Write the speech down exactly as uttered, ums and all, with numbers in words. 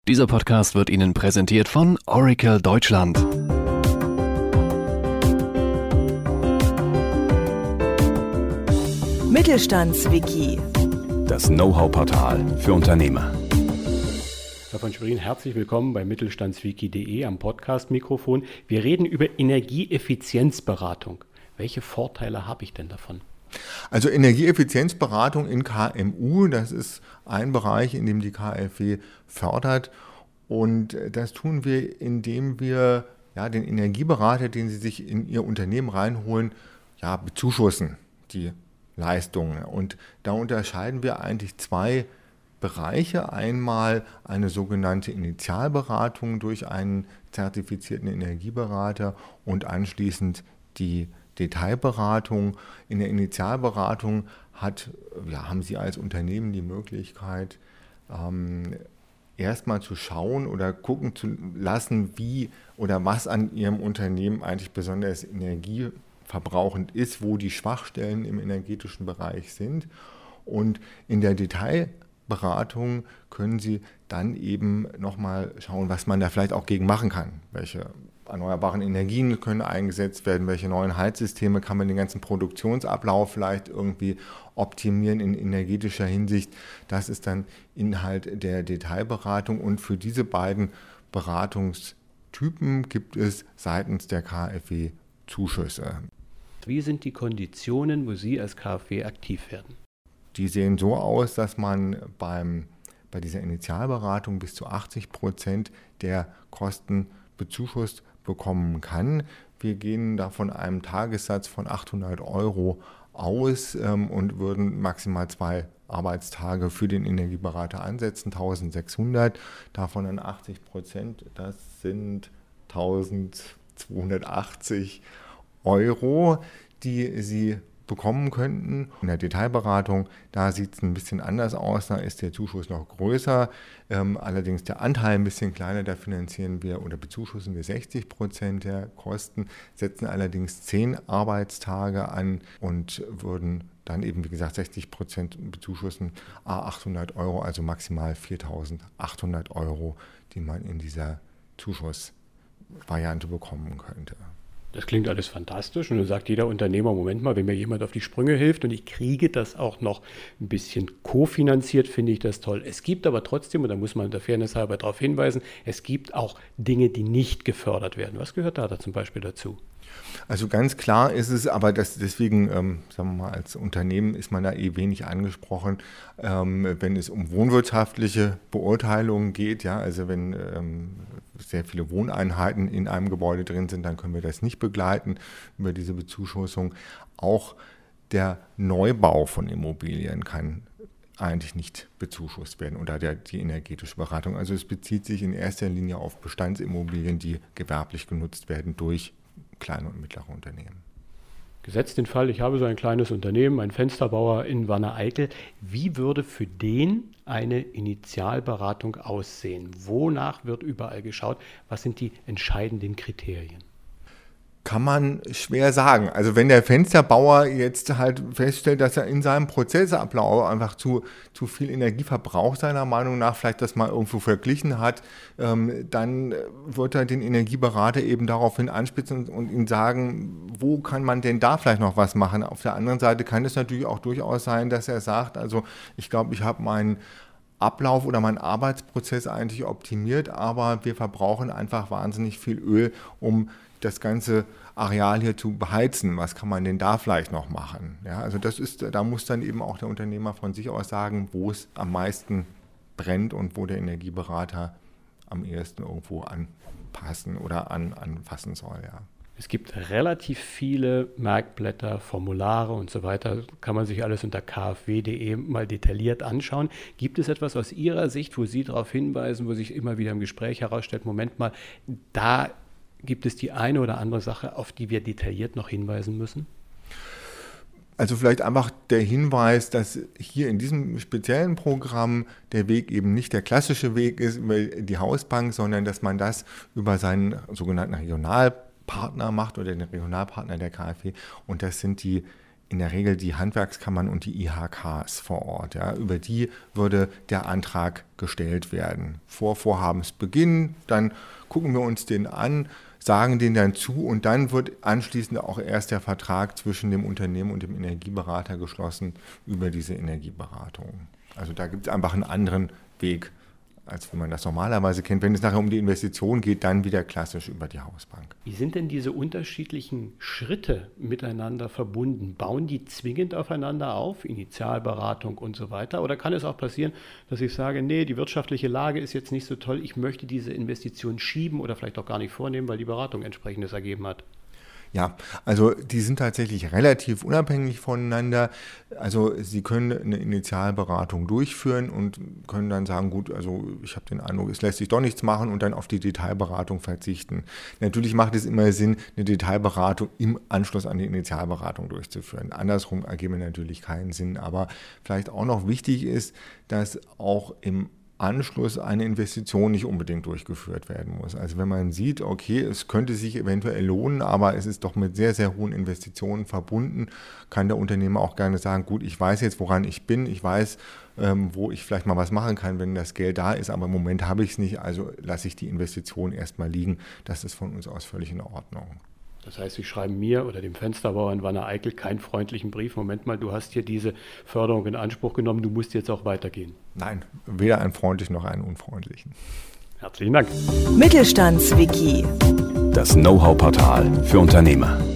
Dieser Podcast wird Ihnen präsentiert von Oracle Deutschland. Mittelstandswiki. Das Know-how-Portal für Unternehmer. Herr von Schwerin, herzlich willkommen bei mittelstandswiki punkt de am Podcast-Mikrofon. Wir reden über Energieeffizienzberatung. Welche Vorteile habe ich denn davon? Also Energieeffizienzberatung in K M U, das ist ein Bereich, in dem die K f W fördert. Und das tun wir, indem wir ja, den Energieberater, den Sie sich in Ihr Unternehmen reinholen, ja, bezuschussen, die Leistungen. Und da unterscheiden wir eigentlich zwei Bereiche. Einmal eine sogenannte Initialberatung durch einen zertifizierten Energieberater und anschließend die Detailberatung. In der Initialberatung hat, ja, haben Sie als Unternehmen die Möglichkeit, ähm, erstmal zu schauen oder gucken zu lassen, wie oder was an Ihrem Unternehmen eigentlich besonders energieverbrauchend ist, wo die Schwachstellen im energetischen Bereich sind. Und in der Detailberatung können Sie dann eben nochmal schauen, was man da vielleicht auch gegen machen kann. Welche erneuerbaren Energien können eingesetzt werden, welche neuen Heizsysteme kann man den ganzen Produktionsablauf vielleicht irgendwie optimieren in energetischer Hinsicht. Das ist dann Inhalt der Detailberatung und für diese beiden Beratungstypen gibt es seitens der K f W Zuschüsse. Wie sind die Konditionen, wo Sie als K f W aktiv werden? Die sehen so aus, dass man beim, bei dieser Initialberatung bis zu achtzig Prozent der Kosten bezuschusst bekommen kann. Wir gehen da von einem Tagessatz von achthundert Euro aus ähm, und würden maximal zwei Arbeitstage für den Energieberater ansetzen, eintausendsechshundert, davon dann achtzig Prozent, das sind eintausendzweihundertachtzig Euro, die Sie bekommen könnten. In der Detailberatung, da sieht es ein bisschen anders aus, da ist der Zuschuss noch größer, ähm, allerdings der Anteil ein bisschen kleiner, da finanzieren wir oder bezuschussen wir sechzig Prozent der Kosten, setzen allerdings zehn Arbeitstage an und würden dann eben, wie gesagt, sechzig Prozent bezuschussen, achthundert Euro, also maximal viertausendachthundert Euro, die man in dieser Zuschussvariante bekommen könnte. Das klingt alles fantastisch und dann sagt jeder Unternehmer, Moment mal, wenn mir jemand auf die Sprünge hilft und ich kriege das auch noch ein bisschen kofinanziert, finde ich das toll. Es gibt aber trotzdem, und da muss man der Fairness halber darauf hinweisen, es gibt auch Dinge, die nicht gefördert werden. Was gehört da, da zum Beispiel dazu? Also ganz klar ist es, aber das, deswegen, ähm, sagen wir mal, als Unternehmen ist man da eh wenig angesprochen, ähm, wenn es um wohnwirtschaftliche Beurteilungen geht, ja, also wenn ähm, sehr viele Wohneinheiten in einem Gebäude drin sind, dann können wir das nicht begleiten über diese Bezuschussung. Auch der Neubau von Immobilien kann eigentlich nicht bezuschusst werden oder der, die energetische Beratung. Also es bezieht sich in erster Linie auf Bestandsimmobilien, die gewerblich genutzt werden durch kleine und mittlere Unternehmen. Gesetzt den Fall, ich habe so ein kleines Unternehmen, einen Fensterbauer in Wanne-Eickel. Wie würde für den eine Initialberatung aussehen? Wonach wird überall geschaut? Was sind die entscheidenden Kriterien? Kann man schwer sagen. Also wenn der Fensterbauer jetzt halt feststellt, dass er in seinem Prozessablauf einfach zu, zu viel Energie verbraucht, seiner Meinung nach, vielleicht das mal irgendwo verglichen hat, ähm, dann wird er den Energieberater eben daraufhin anspitzen und, und ihm sagen, wo kann man denn da vielleicht noch was machen? Auf der anderen Seite kann es natürlich auch durchaus sein, dass er sagt, also ich glaube, ich habe meinen Ablauf oder meinen Arbeitsprozess eigentlich optimiert, aber wir verbrauchen einfach wahnsinnig viel Öl, um das ganze Areal hier zu beheizen. Was kann man denn da vielleicht noch machen? Ja, also das ist, da muss dann eben auch der Unternehmer von sich aus sagen, wo es am meisten brennt und wo der Energieberater am ehesten irgendwo anpassen oder an, anfassen soll. Ja. Es gibt relativ viele Merkblätter, Formulare und so weiter. Kann man sich alles unter k f w punkt de mal detailliert anschauen. Gibt es etwas aus Ihrer Sicht, wo Sie darauf hinweisen, wo sich immer wieder im Gespräch herausstellt, Moment mal, da gibt es die eine oder andere Sache, auf die wir detailliert noch hinweisen müssen? Also vielleicht einfach der Hinweis, dass hier in diesem speziellen Programm der Weg eben nicht der klassische Weg ist über die Hausbank, sondern dass man das über seinen sogenannten Regionalpartner macht oder den Regionalpartner der K f W. Und das sind die in der Regel die Handwerkskammern und die I H Ks vor Ort. Ja. Über die würde der Antrag gestellt werden. Vor Vorhabensbeginn, dann gucken wir uns den an, sagen den dann zu und dann wird anschließend auch erst der Vertrag zwischen dem Unternehmen und dem Energieberater geschlossen über diese Energieberatung. Also da gibt es einfach einen anderen Weg, als wie man das normalerweise kennt. Wenn es nachher um die Investition geht, dann wieder klassisch über die Hausbank. Wie sind denn diese unterschiedlichen Schritte miteinander verbunden? Bauen die zwingend aufeinander auf, Initialberatung und so weiter? Oder kann es auch passieren, dass ich sage, nee, die wirtschaftliche Lage ist jetzt nicht so toll, ich möchte diese Investition schieben oder vielleicht auch gar nicht vornehmen, weil die Beratung entsprechendes ergeben hat? Ja, also die sind tatsächlich relativ unabhängig voneinander. Also Sie können eine Initialberatung durchführen und können dann sagen, gut, also ich habe den Eindruck, es lässt sich doch nichts machen und dann auf die Detailberatung verzichten. Natürlich macht es immer Sinn, eine Detailberatung im Anschluss an die Initialberatung durchzuführen. Andersrum ergeben natürlich keinen Sinn, aber vielleicht auch noch wichtig ist, dass auch im Anschluss eine Investition nicht unbedingt durchgeführt werden muss. Also wenn man sieht, okay, es könnte sich eventuell lohnen, aber es ist doch mit sehr, sehr hohen Investitionen verbunden, kann der Unternehmer auch gerne sagen, gut, ich weiß jetzt, woran ich bin, ich weiß, ähm, wo ich vielleicht mal was machen kann, wenn das Geld da ist, aber im Moment habe ich es nicht, also lasse ich die Investition erstmal liegen. Das ist von uns aus völlig in Ordnung. Das heißt, Sie schreiben mir oder dem Fensterbauer in Wanne-Eickel keinen freundlichen Brief. Moment mal, du hast hier diese Förderung in Anspruch genommen, du musst jetzt auch weitergehen. Nein, weder einen freundlichen noch einen unfreundlichen. Herzlichen Dank. Mittelstandswiki. Das Know-how-Portal für Unternehmer.